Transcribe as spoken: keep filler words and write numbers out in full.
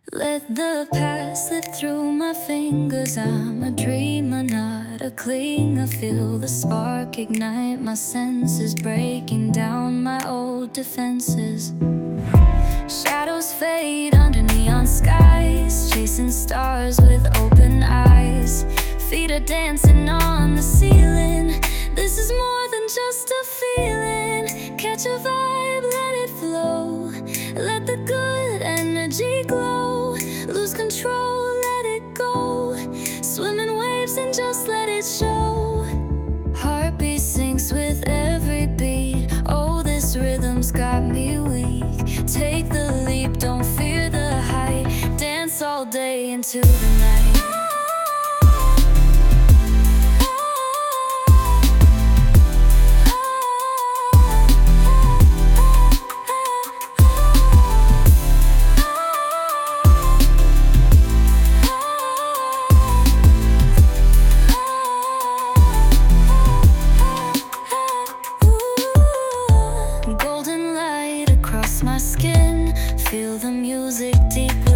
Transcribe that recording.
Let the past slip through my fingers. I'm a dreamer, not a clinger. Feel the spark ignite my senses, breaking down my old defenses. Shadows fade under neon skies, chasing stars with open eyes. Feet are dancing on the ceiling. This is more than just a feeling. Catch a vibe, let it flow. Let the good energy glow. Lose control, let it go. Swim in waves and just let it show. Heartbeat syncs with every beat. Oh, this rhythm's got me weak. Take the leap, don't fear the height. Dance all day into the night. Golden light across my skin. Feel the music deep